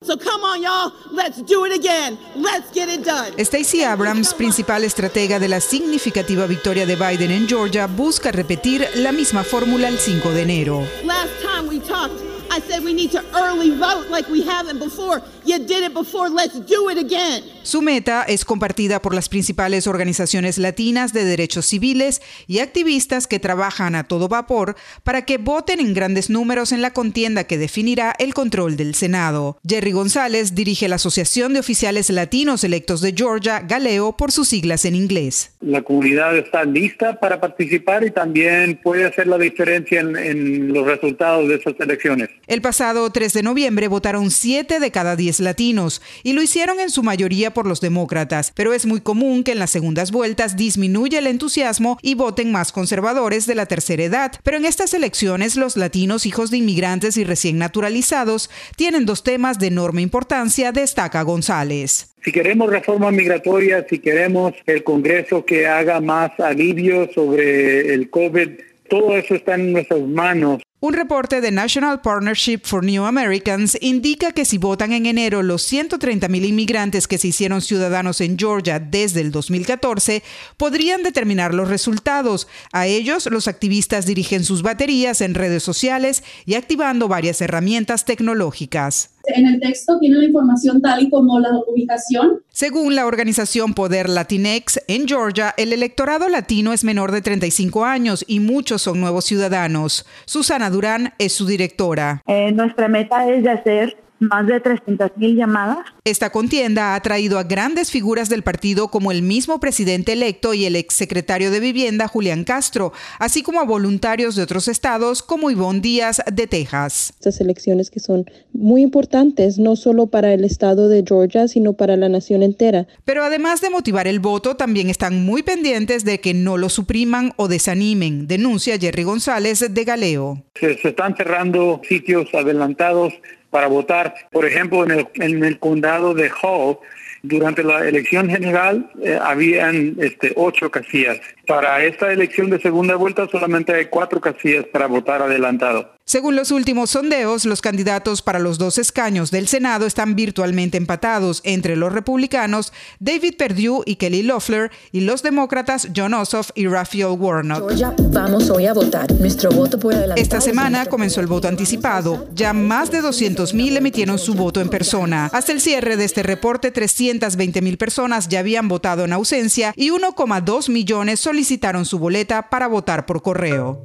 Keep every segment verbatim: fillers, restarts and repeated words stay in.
So come on, y'all, let's do it again. Let's get it done. Stacey Abrams, principal estratega de la significativa victoria de Biden en Georgia, busca repetir la misma fórmula el cinco de enero. Last time we talked, I said we need to early vote like we haven't before. You did it before, let's do it again. Su meta es compartida por las principales organizaciones latinas de derechos civiles y activistas que trabajan a todo vapor para que voten en grandes números en la contienda que definirá el control del Senado. Jerry González dirige la Asociación de Oficiales Latinos Electos de Georgia, GALEO, por sus siglas en inglés. La comunidad está lista para participar y también puede hacer la diferencia en, en los resultados de esas elecciones. El pasado tres de noviembre votaron siete de cada diez latinos y lo hicieron en su mayoría por los demócratas, pero es muy común que en las segundas vueltas disminuya el entusiasmo y voten más conservadores de la tercera edad. Pero en estas elecciones los latinos hijos de inmigrantes y recién naturalizados tienen dos temas de enorme importancia, destaca González. Si queremos reforma migratoria, si queremos el Congreso que haga más alivio sobre el COVID, todo eso está en nuestras manos. Un reporte de National Partnership for New Americans indica que si votan en enero los ciento treinta mil inmigrantes que se hicieron ciudadanos en Georgia desde el dos mil catorce, podrían determinar los resultados. A ellos, los activistas dirigen sus baterías en redes sociales y activando varias herramientas tecnológicas. En el texto tiene la información tal y como la ubicación. Según la organización Poder Latinex, en Georgia el electorado latino es menor de treinta y cinco años y muchos son nuevos ciudadanos. Susana Durán es su directora. Eh, nuestra meta es de hacer más de trescientas mil llamadas. Esta contienda ha traído a grandes figuras del partido como el mismo presidente electo y el exsecretario de Vivienda, Julián Castro, así como a voluntarios de otros estados como Ivonne Díaz de Texas. Estas elecciones que son muy importantes, no solo para el estado de Georgia, sino para la nación entera. Pero además de motivar el voto, también están muy pendientes de que no lo supriman o desanimen, denuncia Jerry González de GALEO. Se, se están cerrando sitios adelantados para votar. Por ejemplo, en el, en el condado de Hall, durante la elección general, eh, habían este, ocho casillas. Para esta elección de segunda vuelta solamente hay cuatro casillas para votar adelantado. Según los últimos sondeos, los candidatos para los dos escaños del Senado están virtualmente empatados entre los republicanos David Perdue y Kelly Loeffler y los demócratas Jon Ossoff y Raphael Warnock. Georgia, vamos hoy a votar. Nuestro voto por adelantado. Esta semana comenzó el voto anticipado. Ya más de doscientos mil emitieron su voto en persona. Hasta el cierre de este reporte, trescientas veinte mil personas ya habían votado en ausencia y uno coma dos millones solicitaron su boleta para votar por correo.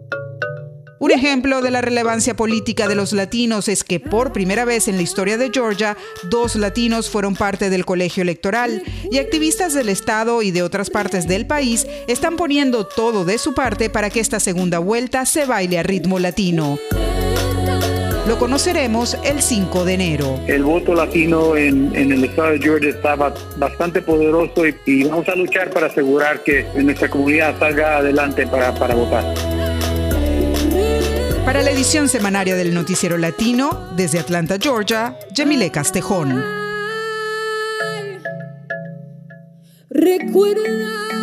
Un ejemplo de la relevancia política de los latinos es que por primera vez en la historia de Georgia, dos latinos fueron parte del colegio electoral y activistas del estado y de otras partes del país están poniendo todo de su parte para que esta segunda vuelta se baile a ritmo latino. Lo conoceremos el cinco de enero. El voto latino en, en el estado de Georgia estaba bastante poderoso y, y vamos a luchar para asegurar que nuestra comunidad salga adelante para, para votar. Para la edición semanaria del Noticiero Latino, desde Atlanta, Georgia, Yamile Castejón. Recuerda